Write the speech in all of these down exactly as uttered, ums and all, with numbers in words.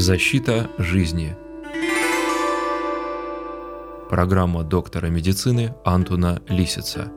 Защита жизни. Программа доктора медицины Антона Лисица.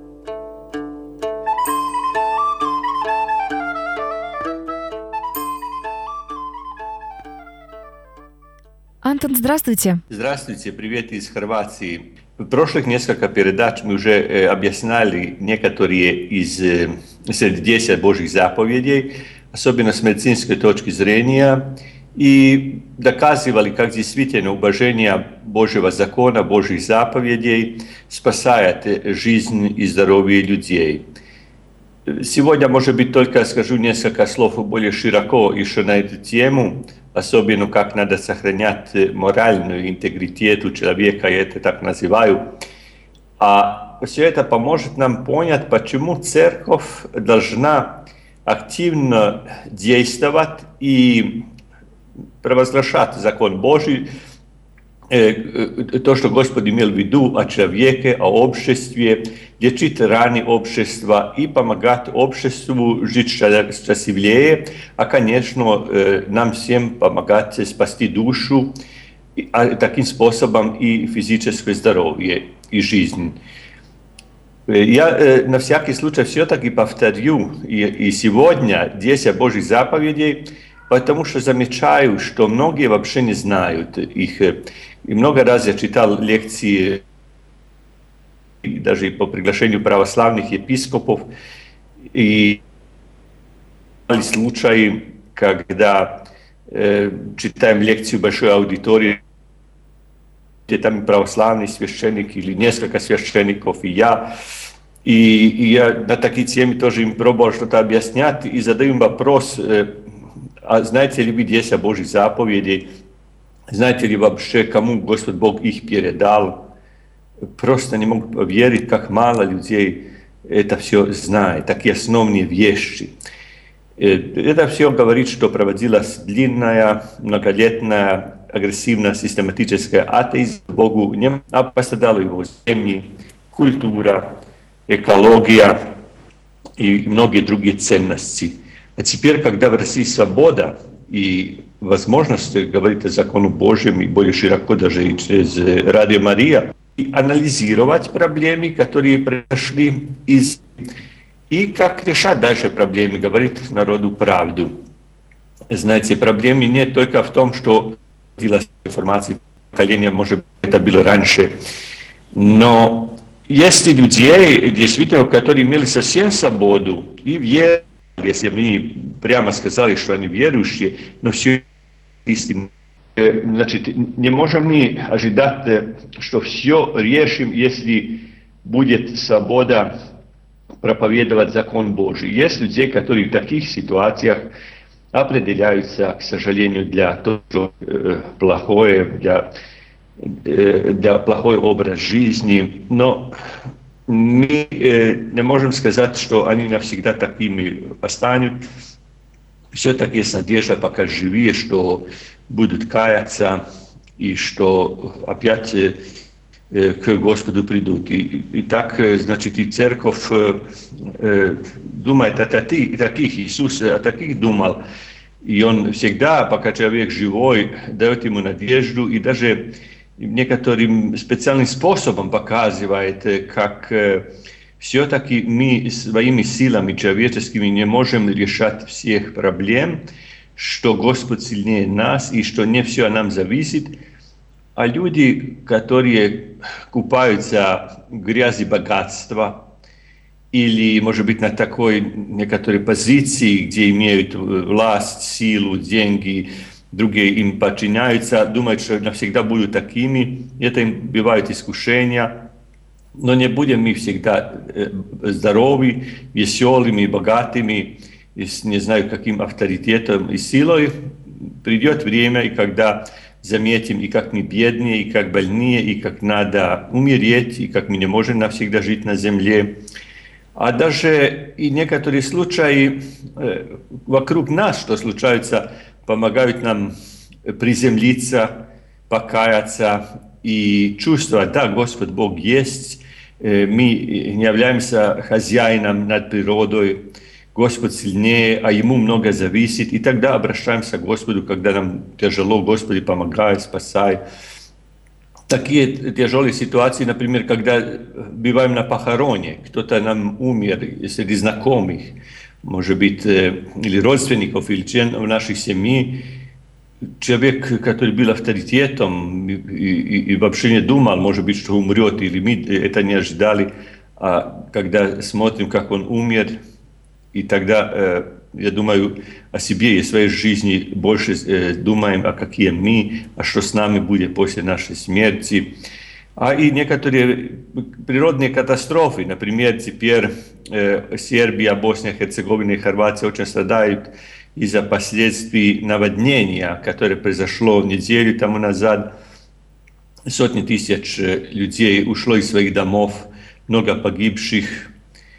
Антон, здравствуйте. Здравствуйте, привет из Хорватии. В прошлых несколько передач мы уже э, объясняли некоторые из э, среди десяти Божьих заповедей, особенно с медицинской точки зрения, и доказывали, как действительно уважение Божьего закона, Божьих заповедей спасает жизнь и здоровье людей. Сегодня, может быть, только скажу несколько слов более широко еще на эту тему, особенно как надо сохранять моральную интегритет у человека, я это так называю. А все это поможет нам понять, почему церковь должна активно действовать и провозглашать закон Божий, то, что Господь имел в виду о человеке, о обществе, лечить раны общества и помогать обществу жить счастливее, а, конечно, нам всем помогать спасти душу, а таким способом и физическое здоровье, и жизнь. Я на всякий случай все-таки повторю и, и сегодня десять Божьих заповедей, потому что замечаю, что многие вообще не знают их. И много раз я читал лекции, даже по приглашению православных епископов, и были случаи, когда э, читаем лекцию большой аудитории, где там православный священник или несколько священников, и я. И, и я на такие темы тоже им пробовал что-то объяснять, и задаю им вопрос, э, а знаете ли вы десять Божьих заповедей? Знаете ли вообще, кому Господь Бог их передал? Просто не могу поверить, как мало людей это все знает, такие основные вещи. Это все говорит, что проводилась длинная, многолетняя, агрессивная, систематическая атеизм Богу, а пострадала его земли, культура, экология и многие другие ценности. А теперь, когда в России свобода и возможность говорить о законе Божьем и более широко даже и через Радио Мария, и анализировать проблемы, которые произошли, из, и как решать дальше проблемы, говорить народу правду. Знаете, проблемы не только в том, что делалась информация, поколение, может быть, это было раньше, но есть и людей, действительно, которые имели совсем свободу и веру. Если мы прямо сказали, что они верующие, но все истинно. Значит, не можем мы ожидать, что все решим, если будет свобода проповедовать закон Божий. Есть люди, которые в таких ситуациях определяются, к сожалению, для того, что э, плохое, для, э, для плохой образ жизни, но мы э, не можем сказать, что они навсегда такими останутся. Все-таки есть надежда, пока живые, что будут каяться и что опять э, к Господу придут. И, и так, значит, и церковь э, думает о таких, таких, Иисус о таких думал. И он всегда, пока человек живой, дает ему надежду и даже некоторым специальным способом показывает, как э, все-таки мы своими силами человеческими не можем решать всех проблем, что Господь сильнее нас и что не все от нас зависит. А люди, которые купаются в грязи богатства или, может быть, на такой некоторой позиции, где имеют власть, силу, деньги, другие им подчиняются, думают, что навсегда будут такими. Это им бывают искушения. Но не будем мы всегда здоровы, веселыми, богатыми, и с не знаю каким авторитетом и силой. Придет время, и когда заметим, и как мы беднее, и как больные, и как надо умереть, и как мы не можем навсегда жить на земле. А даже и некоторые случаи э, вокруг нас, что случаются, помогают нам приземлиться, покаяться и чувствовать, да, Господь Бог есть, мы не являемся хозяином над природой, Господь сильнее, а Ему много зависит. И тогда обращаемся к Господу, когда нам тяжело, Господи, помогай, спасай. Такие тяжелые ситуации, например, когда бываем на похороне, кто-то нам умер среди знакомых, может быть, или родственников, или членов нашей семьи. Человек, который был авторитетом и, и, и вообще не думал, может быть, что умрет, или мы это не ожидали, а когда смотрим, как он умер, и тогда, я думаю, о себе и своей жизни больше думаем, а какие мы, а что с нами будет после нашей смерти. А и некоторые природные катастрофы, например, теперь Сербия, Босния, Герцеговина и Хорватия очень страдают из-за последствий наводнения, которое произошло неделю тому назад. Сотни тысяч людей ушло из своих домов, много погибших,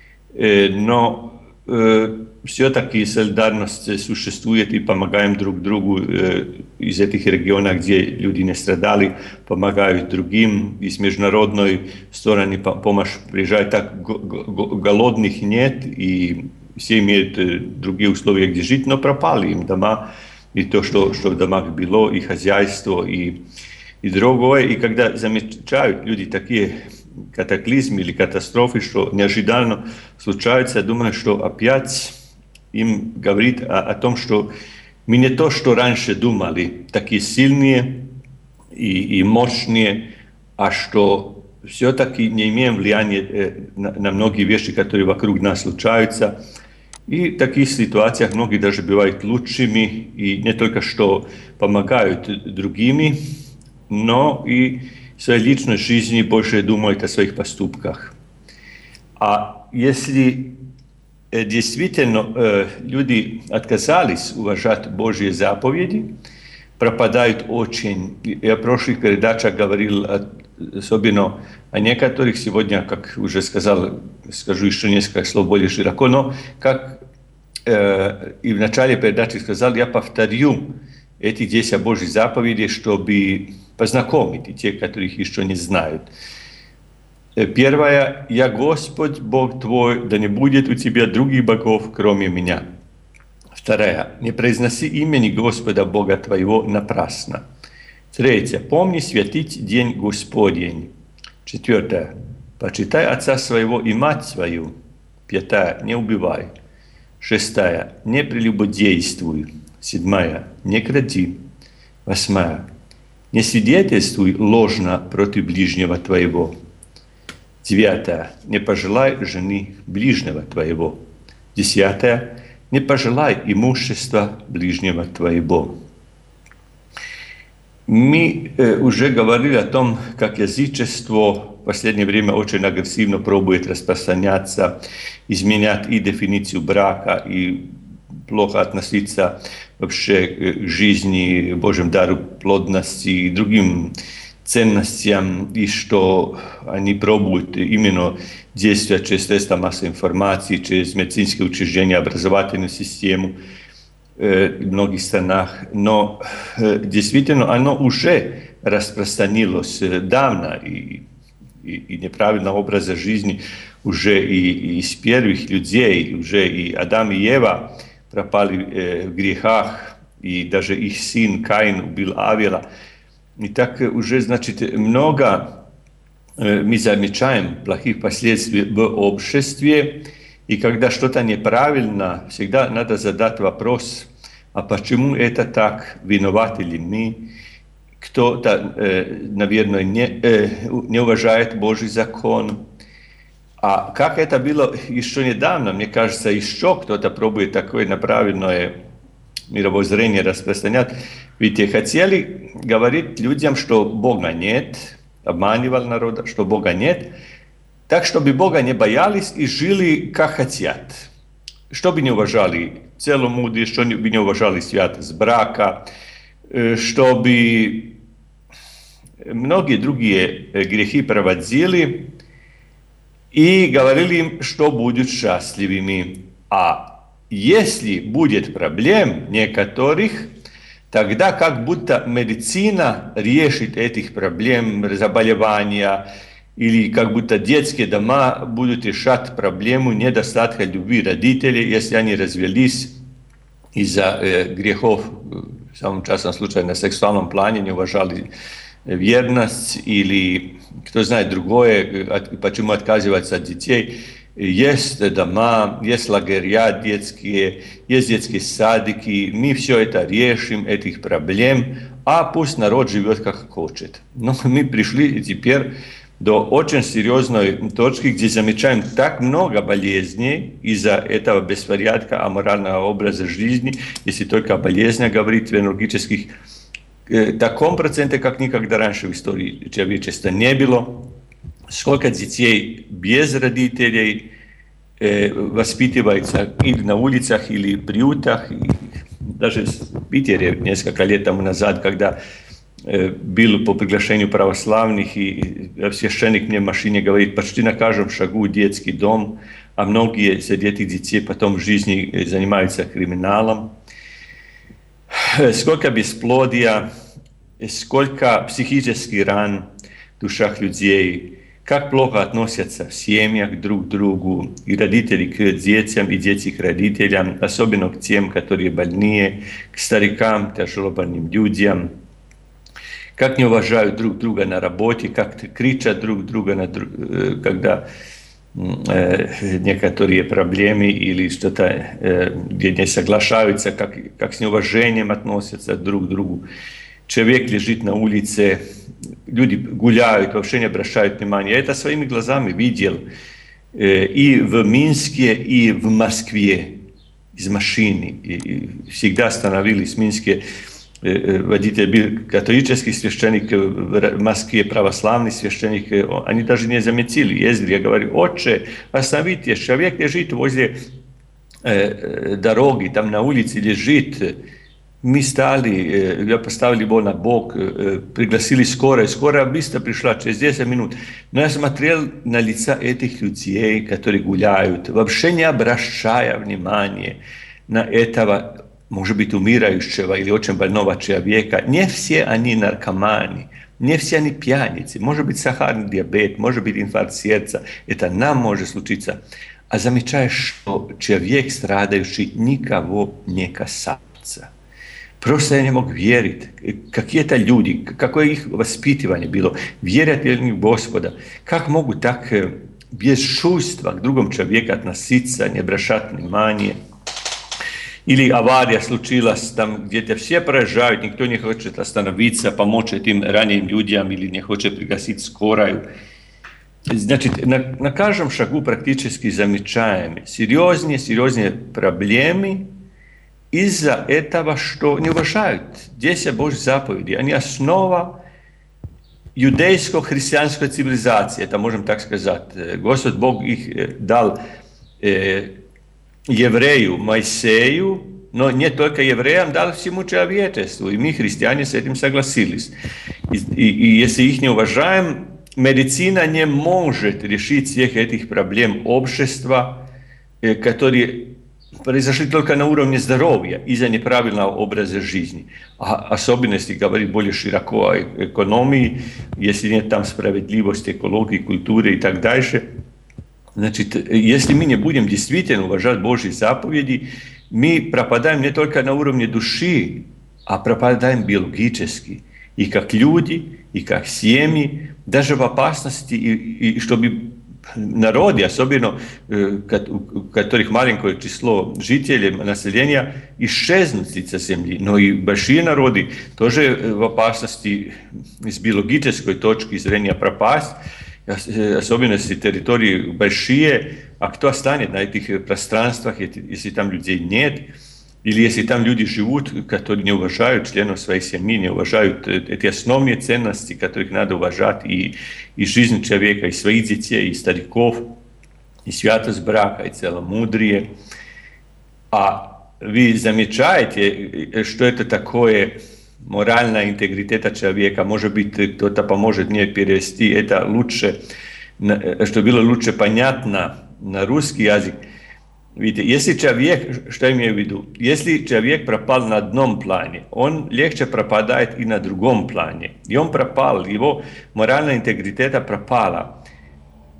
но все-таки солидарность существует, и помогаем друг другу из этих регионов, где люди не страдали, помогают другим. И с международной стороны помощь приезжает. Так голодных нет, и все имеют другие условия, где жить, но пропали им дома, и то, что, что в домах было, и хозяйство, и, и другое. И когда замечают люди такие катаклизмы или катастрофы, что неожиданно случаются, я думаю, что опять им говорит о, о том, что мы не то, что раньше думали, такие сильные и, и мощные, а что все-таки не имеем влияния на, на многие вещи, которые вокруг нас случаются. И в таких ситуациях многие даже бывают лучшими, и не только что помогают другими, но и в своей личной жизни больше думают о своих поступках. А если э, действительно э, люди отказались уважать Божьи заповеди, пропадают очень. Я в прошлых передачах говорил о, особенно о некоторых. Сегодня, как уже сказал, скажу еще несколько слов более широко, но как э, и в начале передачи сказал, я повторю эти десять Божьих заповедей, чтобы познакомить и те, которых еще не знают. Первое. «Я Господь, Бог твой, да не будет у тебя других богов, кроме меня». Второе. «Не произноси имени Господа Бога твоего напрасно». Третье. «Помни святить день Господень». Четвертое. «Почитай отца своего и мать свою». Пятое. «Не убивай». Шестая. «Не прелюбодействуй». Седьмая. «Не кради». Восьмая. «Не свидетельствуй ложно против ближнего твоего». Девятое. «Не пожелай жены ближнего твоего». Десятое. «Не пожелай имущества ближнего твоего». Мы э, уже говорили о том, как язычество в последнее время очень агрессивно пробует распространяться, изменять и дефиницию брака, и плохо относиться вообще к жизни, Божьему дару плодности и другим ценностям, и что они пробуют именно действовать через средства массовой информации, через медицинские учреждения, образовательную систему э, в многих странах. Но э, действительно оно уже распространилось э, давно, и, и, и неправильного образа жизни уже и, и из первых людей, уже и Адам и Ева пропали э, в грехах, и даже их сын Каин убил Авела. И так уже, значит, много э, мы замечаем плохих последствий в обществе, и когда что-то неправильно, всегда надо задать вопрос, а почему это так, виноваты ли мы? Кто-то, э, наверное, не, э, не уважает Божий закон. А как это было еще недавно, мне кажется, еще кто-то пробует такое неправильное мировоззрение распространять. Ведь хотели говорить людям, что Бога нет, обманывал народ, что Бога нет, так, чтобы Бога не боялись и жили, как хотят. Чтобы не уважали целомудрие, чтобы не уважали святость брака, чтобы многие другие грехи проводили, и говорили им, что будут счастливыми. А если будет проблем некоторых, тогда как будто медицина решит этих проблем, заболевания, или как будто детские дома будут решать проблему недостатка любви родителей, если они развелись из-за э, грехов, в самом частном случае на сексуальном плане, не уважали верность или, кто знает, другое, от, почему отказываются от детей. Есть дома, есть лагеря детские, есть детские садики. Мы все это решим, этих проблем, а пусть народ живет как хочет. Но мы пришли теперь до очень серьезной точки, где замечаем так много болезней из-за этого беспорядка, аморального образа жизни, если только о болезнях говорить фенологических, в таком проценте, как никогда раньше в истории человечества не было. Сколько детей без родителей э, воспитывается или на улицах, или в приютах. И даже в Питере несколько лет тому назад, когда э, был по приглашению православных, и священник мне в машине говорит, почти на каждом шагу детский дом, а многие из этих детей потом в жизни занимаются криминалом. Сколько бесплодия, сколько психических ран в душах людей, как плохо относятся в семьях друг к другу, и родители к детям, и дети к родителям, особенно к тем, которые больные, к старикам, тяжело больным людям, как не уважают друг друга на работе, как кричат друг друга, на друг, когда э, некоторые проблемы или что-то, э, где не соглашаются, как, как с неуважением относятся друг к другу. Человек лежит на улице, люди гуляют, вообще не обращают внимания. Я это своими глазами видел э, и в Минске, и в Москве из машины. И, и всегда остановились в Минске. Э, водитель был католический священник, в Москве православный священник. Они даже не заметили, ездили. Я говорю, отче, остановитесь, человек лежит возле э, дороги, там на улице лежит. Мы стали, я поставили его на бок, пригласили скорую. Скорая быстро пришла, через десять минут. Но я смотрел на лица этих людей, которые гуляют, вообще не обращая внимания на этого, может быть, умирающего или очень больного человека. Не все они наркоманы, не все они пьяницы. Может быть, сахарный диабет, может быть, инфаркт сердца. Это нам может случиться. А замечаешь, что человек, страдающий, никого не касается. Просто я не мог верить, какие-то люди, какое их воспитывание было, верят ли они в Господа, как могут так без чувства к другому человеку относиться, не обращать внимания. Или авария случилась, там где-то все проезжают, никто не хочет остановиться, помочь этим раненым людям или не хочет пригласить скорую. Значит, на, на каждом шагу практически замечаем серьезные, серьезные проблемы, из-за этого, что не уважают десять Божьих заповедей. Они основа иудейско-христианской цивилизации, это можем так сказать. Господь Бог их дал э, еврею Моисею, но не только евреям, дал всему человечеству. И мы, христиане, с этим согласились. И, и, и если их не уважаем, медицина не может решить всех этих проблем общества, э, которые произошли только на уровне здоровья из-за неправильного образа жизни. А особенно, если говорить более широко о экономии, если нет там справедливости, экологии, культуры и так дальше. Значит, если мы не будем действительно уважать Божьи заповеди, мы пропадаем не только на уровне души, а пропадаем биологически. И как люди, и как семьи, даже в опасности, и, и чтобы народы, особенно у которых маленькое число жителей, населения, исчезнут с лица земли. Но и большие народы тоже в опасности с биологической точки зрения пропасть, особенно если территории большие, а кто останется на этих пространствах, если там людей нет, или если там люди живут, которые не уважают членов своей семьи, не уважают эти основные ценности, которых надо уважать, и, и жизнь человека, и своих детей, и стариков, и святость брака, и целомудрие. А вы замечаете, что это такое моральная интегритета человека? Может быть, кто-то поможет мне перевести это лучше, чтобы было лучше понятно на русский язык. Видите, если человек, что я имею в виду, если человек пропал на одном плане, он легче пропадает и на другом плане. И он пропал, его моральная интегритета пропала.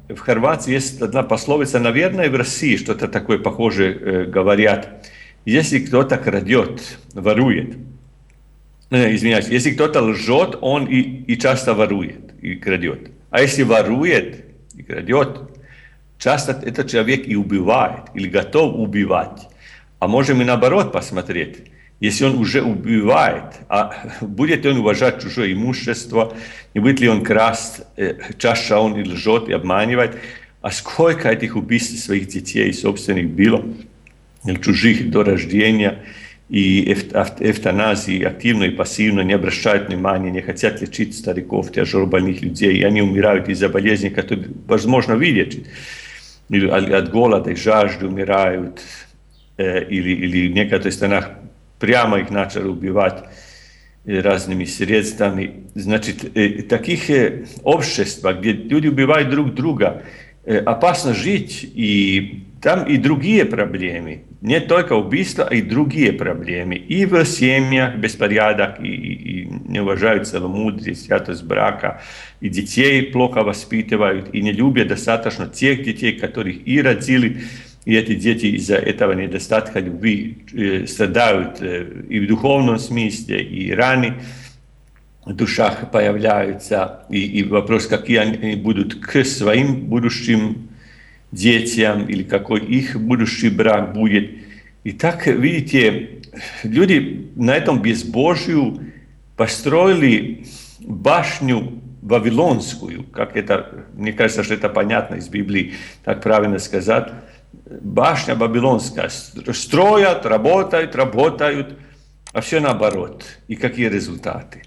в Хорватии есть одна пословица, наверное, в России что-то такое похожее э, говорят. Если кто-то крадет, ворует, э, извиняюсь, если кто-то лжет, он и, и часто ворует и крадет. А если ворует и крадет, часто этот человек и убивает, или готов убивать. А можем и наоборот посмотреть. Если он уже убивает, а будет ли он уважать чужое имущество, не будет ли он красть, чаще он и лжет, и обманывает. А сколько этих убийств своих детей собственных было, или чужих до рождения, и эвтаназии активно и пассивно не обращают внимания, не хотят лечить стариков, тяжелобольных людей, и они умирают из-за болезней, которые возможно вылечить. Или от голода и жажды умирают, или, или в некоторых странах прямо их начали убивать разными средствами. Значит, в таких обществах, где люди убивают друг друга, опасно жить, и там и другие проблемы. Не только убийства, а и другие проблемы. И в семьях беспорядок, и, и, и не уважают целомудрие, святость брака, и детей плохо воспитывают, и не любят достаточно тех детей, которых и родили. И эти дети из-за этого недостатка любви э, страдают э, и в духовном смысле, и раны в душах появляются. И, и вопрос, какие они будут к своим будущим детям, или какой их будущий брак будет. И так, видите, люди на этом безбожию построили башню вавилонскую, как это, мне кажется, что это понятно из Библии, так правильно сказать. Башня вавилонская. Строят, работают, работают, а все наоборот. И какие результаты?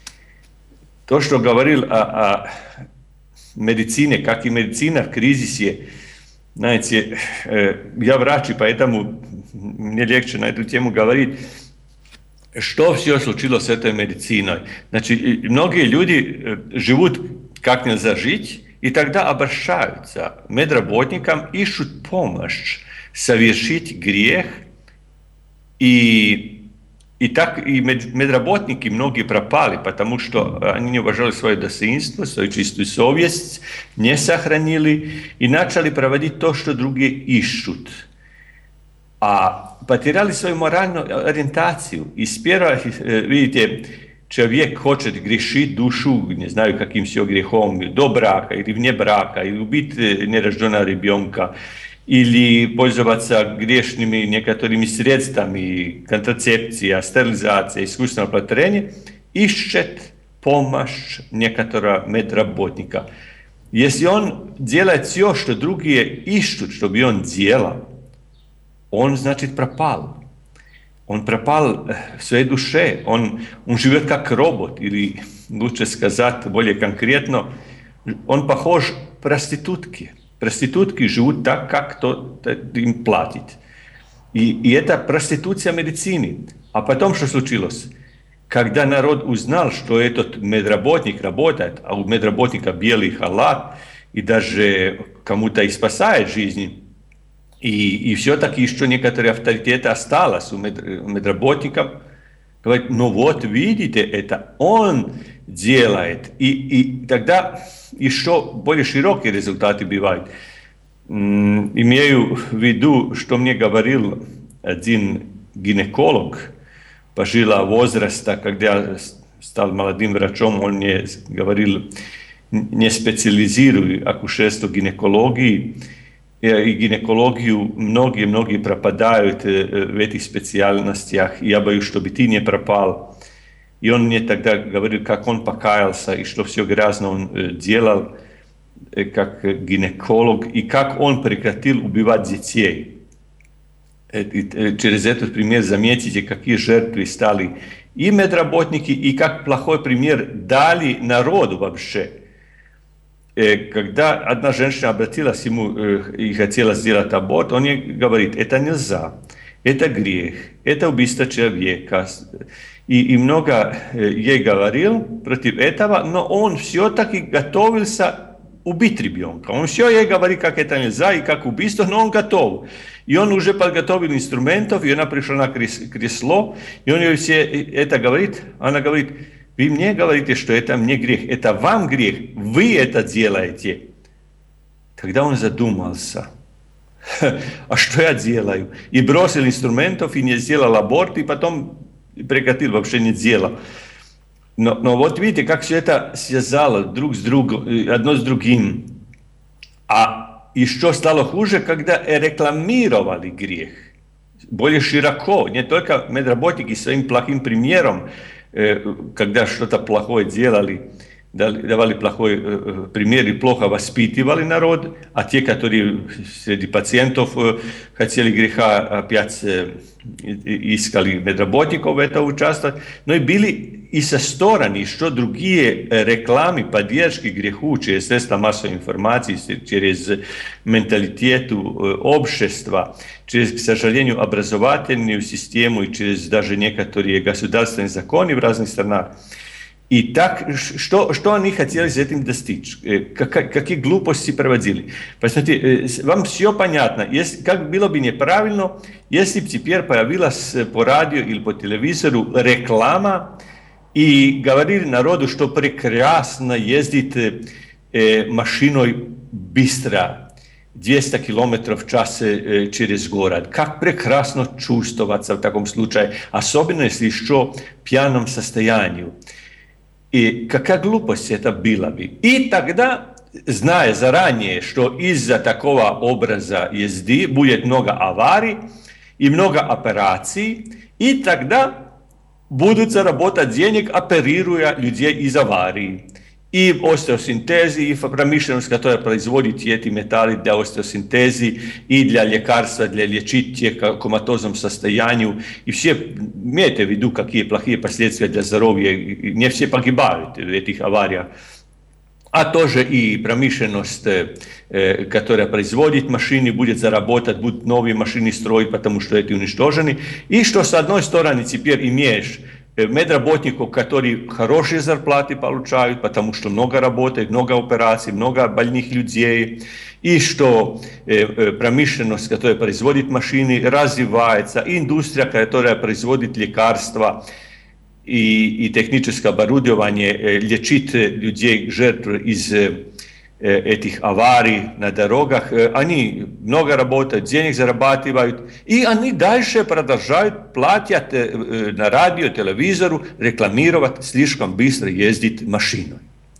То, что говорил о, о медицине, как и медицина в кризисе, знаете, я врач, и поэтому мне легче на эту тему говорить. Что все случилось с этой медициной? Значит, многие люди живут как нельзя жить, и тогда обращаются к медработникам, ищут помощь совершить грех. И, и так и медработники многие пропали, потому что они не уважали свое достоинство, свою чистую совесть, не сохранили и начали проводить то, что другие ищут. А потеряли свою моральную ориентацию. И сперва, видите, человек хочет грешить душу, не знаю, каким все грехом, до брака или вне брака, или убить нерожденного ребенка, или пользоваться грешными некоторыми средствами, контрацепция, стерилизация, искусственного оплодотворения, ищет помощь некоторого медработника. Если он делает все, что другие ищут, чтобы он делал, он, значит, пропал. Он пропал в своей душе, он, он живет как робот, или, лучше сказать более конкретно, он похож на проститутки. Проститутки живут так, как кто-то им платит. И, и это проституция медицины. А потом что случилось? Когда народ узнал, что этот медработник работает, а у медработника белый халат, и даже кому-то и спасает жизнь, И, и все-таки еще некоторые авторитеты осталось у медработников. Говорит, ну вот, видите, это он делает. И, и тогда еще более широкие результаты бывают. М- имею в виду, что мне говорил один гинеколог пожилого возраста, когда я стал молодым врачом, он мне говорил, не специализируй акушерство гинекологии, и гинекологию многие-многие пропадают в этих специальностях. Я боюсь, чтобы ты не пропал. И он мне тогда говорил, как он покаялся, и что все грязно он делал, как гинеколог, и как он прекратил убивать детей. И через этот пример заметите, какие жертвы стали и медработники, и как плохой пример дали народу вообще. Когда одна женщина обратилась к ему и хотела сделать аборт, он ей говорит, это нельзя, это грех, это убийство человека. И, и много ей говорил против этого, но он все-таки готовился убить ребенка. Он все ей говорит, как это нельзя и как убийство, но он готов. И он уже подготовил инструментов, и она пришла на кресло, и он ей все это говорит, она говорит, вы мне говорите, что это мне грех, это вам грех, вы это делаете. когда он задумался, а что я делаю? И бросил инструментов, и не сделал аборт, и потом прекратил, вообще не делал. Но, но вот видите, как все это связало друг с другом, одно с другим. А еще стало хуже, когда рекламировали грех более широко, не только медработники своим плохим примером, когда что-то плохое делали, давали плохой пример и плохо воспитывали народ, а те, которые среди пациентов хотели греха, опять искали медработников в это участвовать, но и были и со стороны, что другие рекламы, поддержки греху через средства массовой информации, через менталитет общества, через, к сожалению, образовательную систему и через даже некоторые государственные законы в разных странах. И так, что, что они хотели с этим достичь? Как, какие глупости проводили? Посмотрите, вам все понятно. Если, как было бы неправильно, если бы теперь появилась по радио или по телевизору реклама, и говорили народу, что прекрасно ездит э, машиной быстро, двести километров в час э, через город. Как прекрасно чувствоваться в таком случае, особенно если еще в пьяном состоянии. И какая глупость это было бы. И тогда, зная заранее, что из-за такого образа езды будет много аварий и много операций, и тогда будут заработать денег, оперируя людей из аварии. И в остеосинтезе, и в промышленность, которая производит эти металлы для остеосинтеза, и для лекарства, для лечить тех в коматозном состоянии. И все имейте в виду, какие плохие последствия для здоровья. Не все погибают в этих авариях. А тоже и промышленность, э, которая производит машины, будет заработать, будут новые машины строить, потому что эти уничтожены. И что с одной стороны теперь имеешь медработников, которые хорошие зарплаты получают, потому что много работает, много операций, много больных людей. И что э, промышленность, которая производит машины, развивается. И индустрия, которая производит лекарства. И, и техническое оборудование э, лечит людей, жертв из э, этих аварий на дорогах. Э, они много работают, денег зарабатывают, и они дальше продолжают, платят э, э, на радио, телевизору, рекламировать, слишком быстро ездить машиной.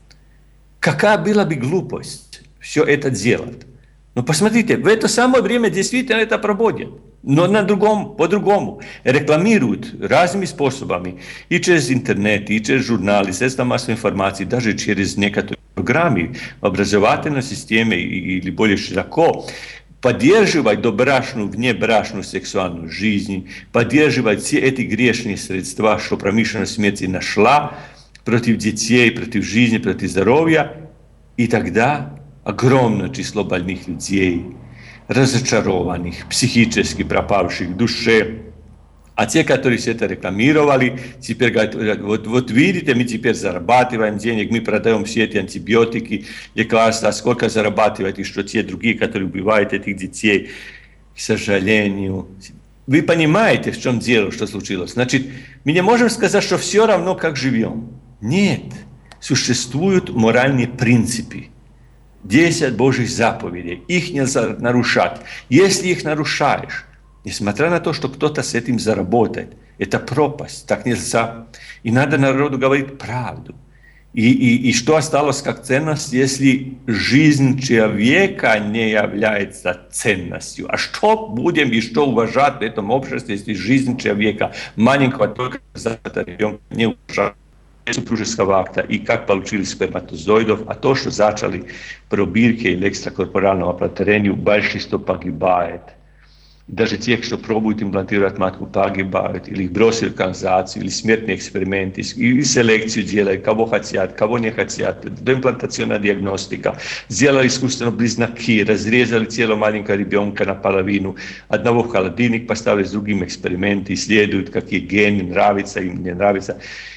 Какая была бы глупость все это делать? Но посмотрите, в это самое время действительно это проводят. Но на другом, по-другому. Рекламируют разными способами. И через интернет, и через журналы, средства массовой информации, даже через некоторые программы в образовательной системе или более широко. Поддерживать добрачную, внебрачную сексуальную жизнь, поддерживать все эти грешные средства, что промышленность смерти нашла против детей, против жизни, против здоровья. И тогда огромное число больных людей, разочарованных, психически пропавших в душе. А те, которые все это рекламировали, теперь говорят, вот, вот видите, мы теперь зарабатываем денег, мы продаем все эти антибиотики, лекарства, а сколько зарабатывают, и что те другие, которые убивают этих детей. К сожалению, вы понимаете, в чем дело, что случилось. Значит, мы не можем сказать, что все равно, как живем. Нет, существуют моральные принципы. Десять Божьих заповедей, их нельзя нарушать. Если их нарушаешь, несмотря на то, что кто-то с этим заработает, это пропасть, так нельзя. И надо народу говорить правду. И, и, и что осталось как ценность, если жизнь человека не является ценностью? А что будем и что уважать в этом обществе, если жизнь человека маленького только за-то ребенка не уважать? Супружеского акта и как получили сперматозоидов, а то, что зачали пробирки или экстракорпоральном оплодотворению, большинство погибает. Даже те, кто пробуют имплантировать матку, погибают, или их бросили в канализацию, или смертные эксперименты, или селекцию делают, кого хотят, кого не хотят, доимплантационная диагностика, сделали искусственно близнаки, разрезали тело маленького ребенка наполовину, одного в холодильник поставили с другим эксперименты, исследуют, какие гены нравятся им, не нравятся.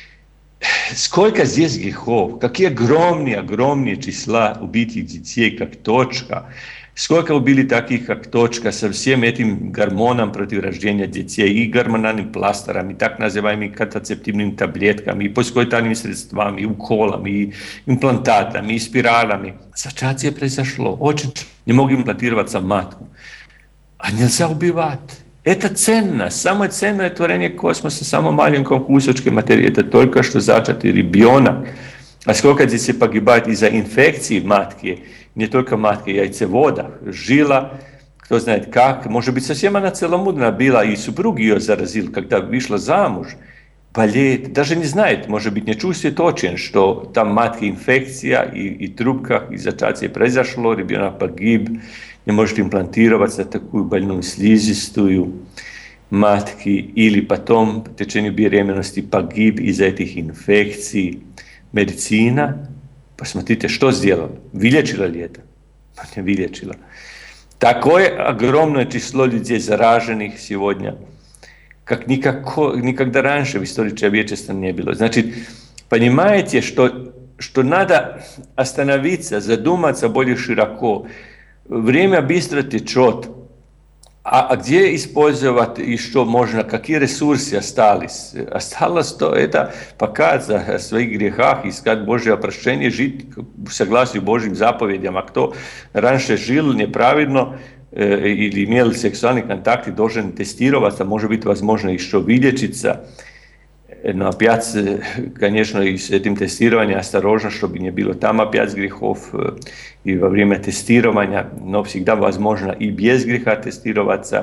Сколько здесь грехов, какие огромные, огромные числа убитых детей, как точка. Сколько убили таких, как точка, со всем этим гормоном против рождения детей, и гормональным пластером, и так называемыми контрацептивными таблетками, и поскойтальными средствами, и уколами, и имплантатами, и спиралами. Зачатие произошло. Очень не мог имплантироваться в матку. А нельзя убивать. Это ценно. Самое ценное творение космоса, в самом маленьком кусочке материи, это только что зачатый ребенок. А сколько детей погибает из-за инфекции в матке, не только в матке, яйцеводах, жила, кто знает как. Может быть, совсем она целомудренно была, и супруг ее заразил, когда вышла замуж. Болеет, даже не знает, может быть, не чувствует очень, что там в матке инфекция, и, и в трубках, и зачатие произошло, ребенок погиб, не может имплантироваться такую больную слизистую матки, или потом в течение беременности погиб из-за этих инфекций. Медицина, посмотрите, что сделала. Вылечила ли это? Не вылечила. Такое огромное число людей зараженных сегодня, как никако, никогда раньше в истории человечества не было. Значит, понимаете, что, что надо остановиться, задуматься более широко. Время быстро течет. А, а где использовать и что можно, какие ресурсы остались? Осталось то это показать о своих грехах, искать Божье прощение, жить в согласии с Божьим заповедям. А кто раньше жил неправильно э, или имел сексуальный контакт, должен тестироваться, может быть, возможно, еще вылечиться. Но опять, конечно, и с этим тестированием осторожно, чтобы не было там опять грехов. И во время тестирования, но всегда возможно и без греха тестироваться.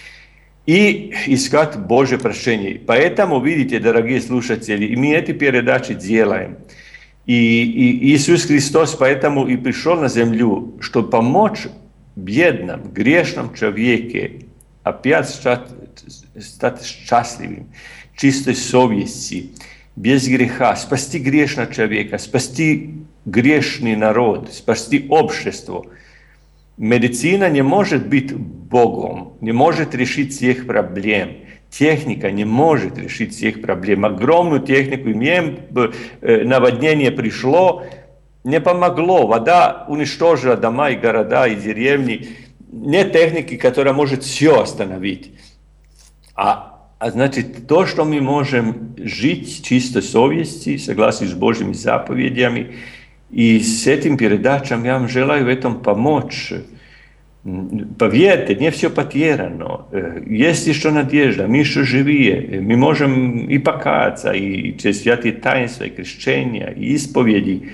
И искать Божье прощение. Поэтому, видите, дорогие слушатели, мы эти передачи делаем. И, и Иисус Христос поэтому и пришел на землю, чтобы помочь бедным, грешным человеке опять стать, стать счастливым, чистой совести, без греха, спасти грешного человека, спасти грешный народ, спасти общество. Медицина не может быть Богом, не может решить всех проблем. Техника не может решить всех проблем. Огромную технику имеем, наводнение пришло, не помогло. Вода уничтожила дома и города, и деревни. Нет техники, которая может все остановить. А А значит, то, что мы можем жить чисто совести, согласно с Божьими заповедями, и с этим передачам я вам желаю в этом помочь. Поверьте, не все потеряно. Есть еще надежда, мы еще живые. Мы можем и покаяться, и через святые таинства, и крещения, и исповеди.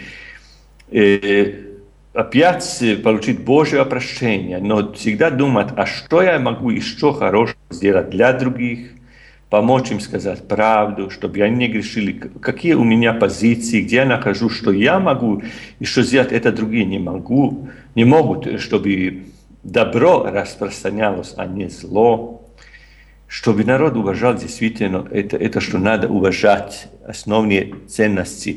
Опять получить Божье прощение, но всегда думать, а что я могу еще хорошего сделать для других, помочь им сказать правду, чтобы они не грешили, какие у меня позиции, где я нахожусь, что я могу, и что сделать это другие не могу, не могут, чтобы добро распространялось, а не зло, чтобы народ уважал действительно это, это что надо уважать, основные ценности.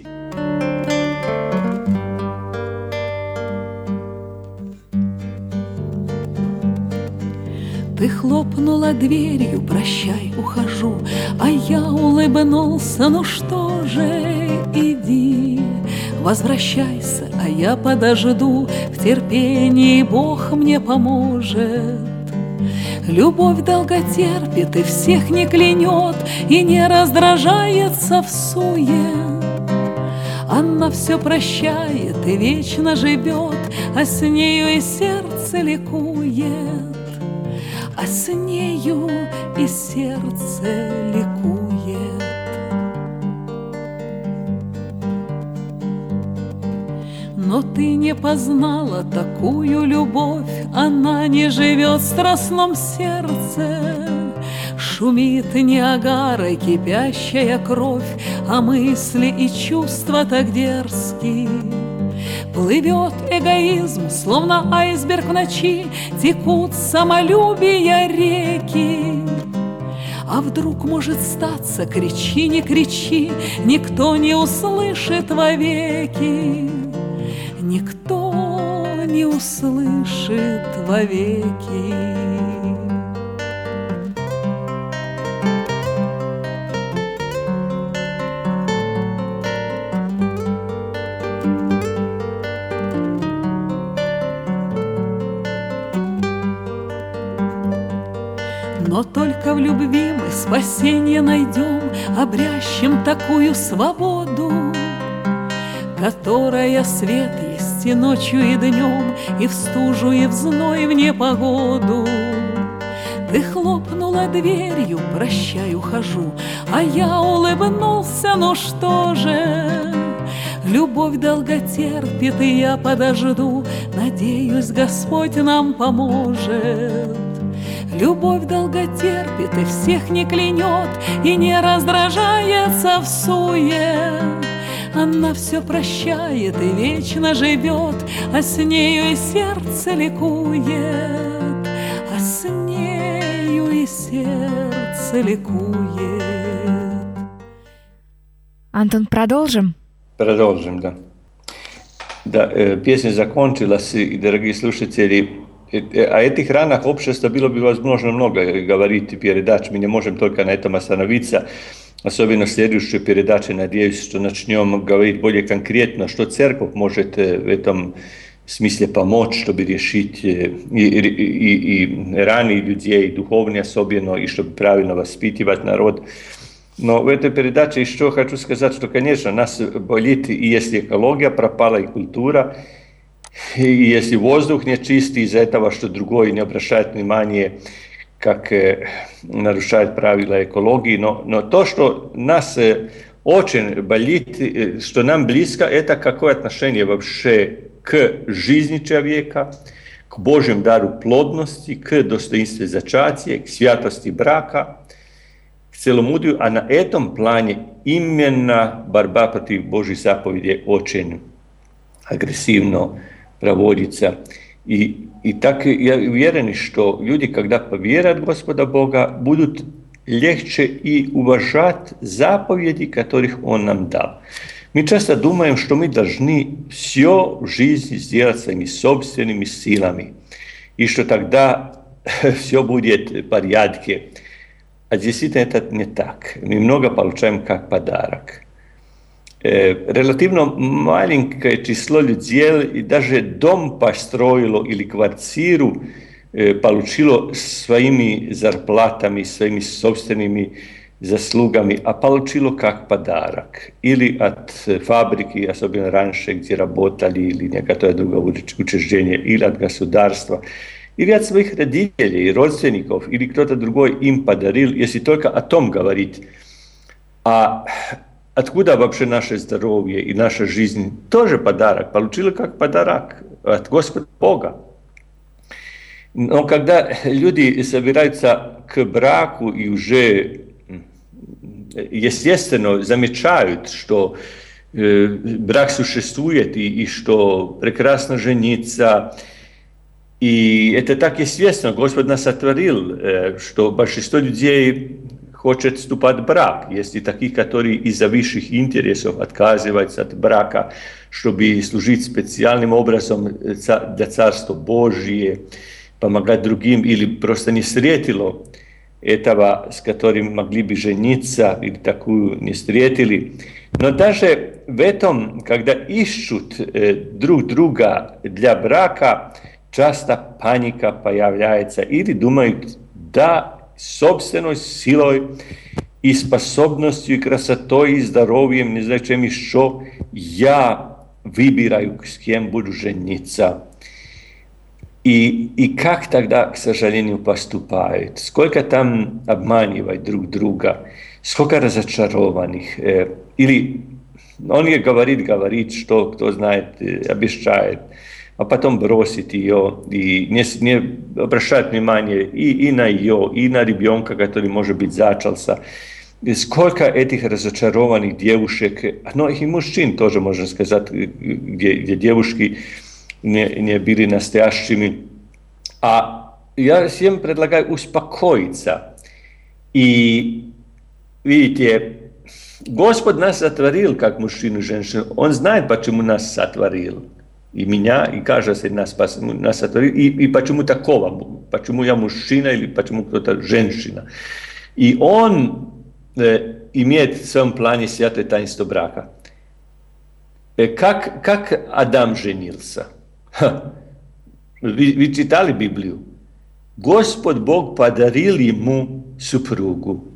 Ты хлопнула дверью, прощай, ухожу, а я улыбнулся, ну что же, иди, возвращайся, а я подожду, в терпении Бог мне поможет. Любовь долго терпит и всех не клянет, и не раздражается в суе. Она все прощает и вечно живет, а с нею и сердце ликует. А с нею и сердце ликует. Но ты не познала такую любовь, она не живет в страстном сердце. Шумит Ниагарой кипящая кровь, а мысли и чувства так дерзкие. Плывет эгоизм, словно айсберг в ночи, текут самолюбия реки. А вдруг может статься, кричи, не кричи, никто не услышит вовеки. Никто не услышит вовеки. Но только в любви мы спасение найдем, обрящем такую свободу, которая свет есть и ночью, и днем, и в стужу, и в зной, и в непогоду. Ты хлопнула дверью, прощай, ухожу, а я улыбнулся, ну что же? Любовь долго терпит, и я подожду, надеюсь, Господь нам поможет. Любовь долго терпит и всех не клянет, и не раздражается в суе. Она все прощает и вечно живет, а с нею и сердце ликует, а с нею и сердце ликует. Антон, продолжим? Продолжим, да. Да, песня закончилась, и, дорогие слушатели, о этих ранах общества было бы возможно много говорить передач, мы не можем только на этом остановиться, особенно в следующей передаче, надеюсь, что начнем говорить более конкретно, что церковь может в этом смысле помочь, чтобы решить и, и, и, и раны людей, духовные особенно, и чтобы правильно воспитывать народ. Но в этой передаче еще хочу сказать, что, конечно, нас болит, и если экология пропала, и культура, и если воздух нечистый из-за этого, что другой не обращает внимания, как э, нарушает правила экологии. Но, но то, что нас э, очень болит, э, что нам близко, это какое отношение вообще к жизни человека, к Божьему дару плодности, к достоинству зачатия, к святости брака, к целомудрию, а на этом плане именно борьба против Божьих заповедей очень агрессивно проводится. И, и так я уверен, что люди, когда поверят в Господа Бога, будут легче и уважать заповеди, которых Он нам дал. Мы часто думаем, что мы должны все в жизни сделать своими собственными силами, и что тогда все будет в порядке. А действительно это не так. Мы много получаем как подарок. Релативно маленькое число людей и даже дом построило или квартиру получило своими зарплатами, своими собственными заслугами, а получило как подарок. Или от фабрики, особенно раньше, где работали, или некоторое другое учреждение, или от государства, или от своих родителей, родственников, или кто-то другой им подарил, если только о том говорить. А откуда вообще наше здоровье и наша жизнь? Тоже подарок, получила как подарок от Господа Бога. Но когда люди собираются к браку и уже, естественно, замечают, что э, брак существует и, и что прекрасно жениться, и это так естественно, Господь нас сотворил, э, что большинство людей хочет вступать в брак. Есть и такие, которые из-за высших интересов отказываются от брака, чтобы служить специальным образом для Царства Божьего, помогать другим, или просто не встретило этого, с которым могли бы жениться, или такую не встретили. Но даже в этом, когда ищут э, друг друга для брака, часто паника появляется, или думают, да, собственной силой и способностью, и красотой, и здоровьем, не знаю, чем еще, я выбираю, с кем буду жениться. И, и как тогда, к сожалению, поступают? Сколько там обманывают друг друга? Сколько разочарованных? Или он ей говорит, говорит, что, кто знает, обещает, а потом бросит ее и не, не обращает внимания и, и на ее, и на ребенка, который, может быть, зачался. И сколько этих разочарованных девушек, но и мужчин тоже, можно сказать, где, где девушки не, не были настоящими. А я всем предлагаю успокоиться. И, видите, Господь нас сотворил как мужчину и женщину. Он знает, почему нас сотворил. И меня, и каждого из нас, нас сотворил. И, и почему такого? Почему я мужчина или почему кто-то женщина? И Он э, имеет в своем плане святое таинство брака. Э, как, как Адам женился? Вы, вы читали Библию? Господь Бог подарил ему супругу.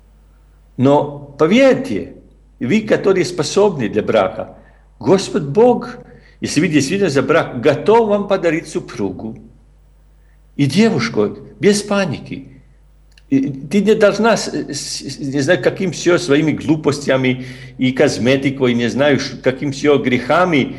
Но поверьте, вы, которые способны для брака, Господь Бог, если вы действительно за брак, готов вам подарить супругу. И девушку, без паники. И ты не должна, не знаю, каким все своими глупостями и косметикой, не знаю, каким все грехами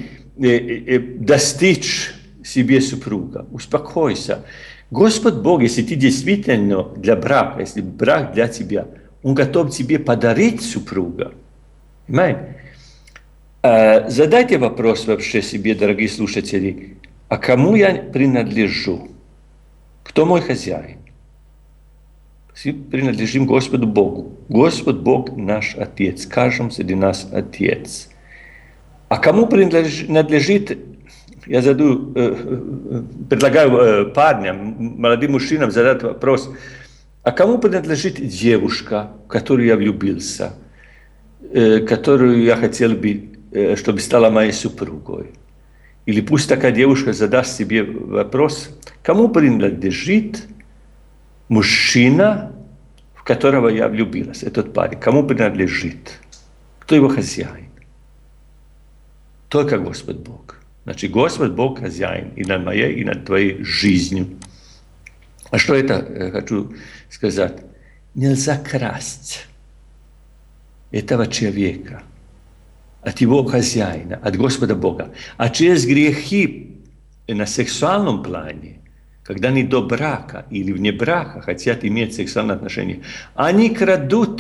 достичь себе супруга. Успокойся. Господь Бог, если ты действительно для брака, если брак для тебя, Он готов тебе подарить супруга. Понимаете? А, задайте вопрос вообще себе, дорогие слушатели, а кому я принадлежу? Кто мой хозяин? Мы принадлежим Господу Богу. Господь Бог наш Отец. Скажем среди нас Отец. А кому принадлежит, я задаю, предлагаю парням, молодым мужчинам задать вопрос, а кому принадлежит девушка, в которую я влюбился, которую я хотел бы, чтобы стала моей супругой? Или пусть такая девушка задаст себе вопрос, кому принадлежит мужчина, в которого я влюбилась, этот парень, кому принадлежит? Кто его хозяин? Только Господь Бог. Значит, Господь Бог хозяин и над моей, и над твоей жизнью. А что это, я хочу сказать? Нельзя красть этого человека от его хозяина, от Господа Бога. А через грехи на сексуальном плане, когда они до брака или вне брака хотят иметь сексуальные отношения, они крадут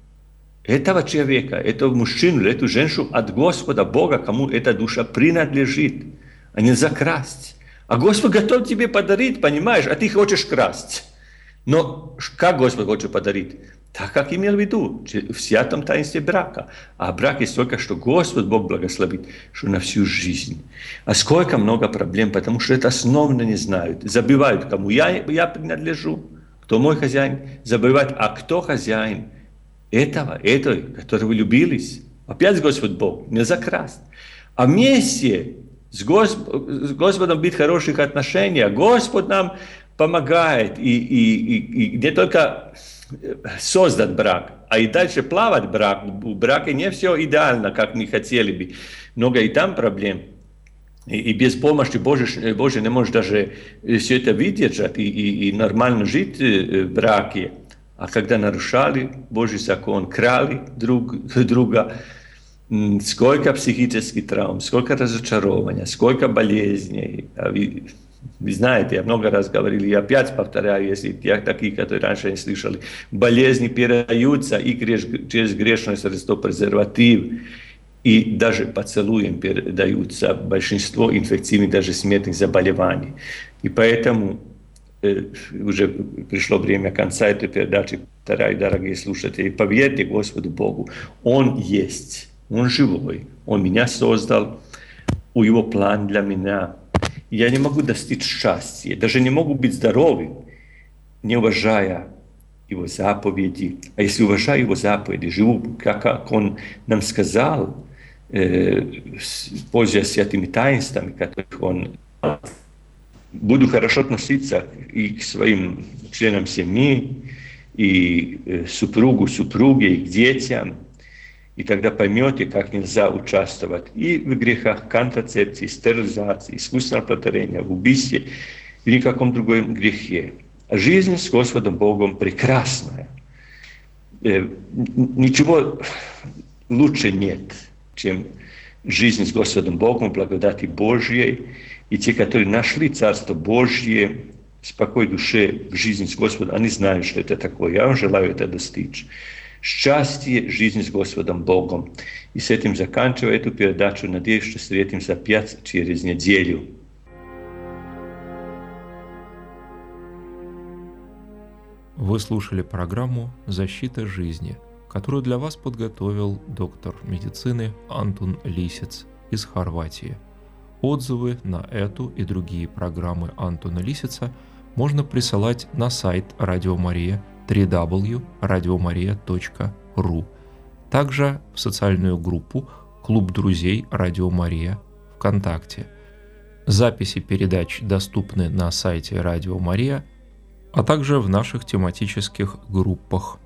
этого человека, этого мужчину или эту женщину от Господа Бога, кому эта душа принадлежит. А нельзя красть. А Господь готов тебе подарить, понимаешь, а ты хочешь красть. Но как Господь хочет подарить? Так, как имел в виду, в святом таинстве брака. А брак есть только, что Господь Бог благословит, что на всю жизнь. А сколько много проблем, потому что это основно не знают. Забывают, кому я, я принадлежу, кто мой хозяин. Забывают, а кто хозяин этого, этой, которой вы любились. Опять Господь Бог, нельзя красть. А вместе с, Госп... с Господом быть в хороших отношениях, Господь нам помогает и, и, и, и не только создать брак, а и дальше плавать брак. В браке не все идеально, как мы хотели бы. Много и там проблем. И, и без помощи Божьей, Божьей не можешь даже все это выдержать и, и, и нормально жить в браке. А когда нарушали Божий закон, крали друг друга, сколько психических травм, сколько разочарования, сколько болезней. Вы, вы знаете, я много раз говорил, и опять повторяю, если те такие, которые раньше не слышали, болезни передаются и через грешное средство презерватив, и даже поцелуем передаются большинство инфекционных, даже смертных заболеваний. И поэтому уже пришло время конца этой передачи. Вторая, дорогие слушатели, поверьте Господу Богу, Он есть, Он живой, Он меня создал, у Его план для меня. Я не могу достичь счастья, даже не могу быть здоровым, не уважая Его заповеди. А если уважаю Его заповеди, живу, как Он нам сказал, э, пользуясь святыми таинствами, которых Он буду хорошо относиться и к своим членам семьи, и э, супругу, супруге, и к детям. И тогда поймете, как нельзя участвовать и в грехах контрацепции, стерилизации, искусственного оплодотворения, в убийстве или каком другом грехе. А жизнь с Господом Богом прекрасная. Э, ничего лучше нет, чем жизнь с Господом Богом, благодати Божьей. И те, которые нашли Царство Божье, спокой душе в жизни с Господом, они знают, что это такое. Я вам желаю это достичь. Счастье, жизнь с Господом Богом. И с этим заканчиваю эту передачу. Надеюсь, что встретимся опять через неделю. Вы слушали программу «Защита жизни», которую для вас подготовил доктор медицины Антон Лисец из Хорватии. Отзывы на эту и другие программы Антона Лисица можно присылать на сайт Радио Мария дабл ю дабл ю дабл ю точка радиомария точка ру, также в социальную группу «Клуб друзей Радио Мария» ВКонтакте. Записи передач доступны на сайте Радио Мария, а также в наших тематических группах.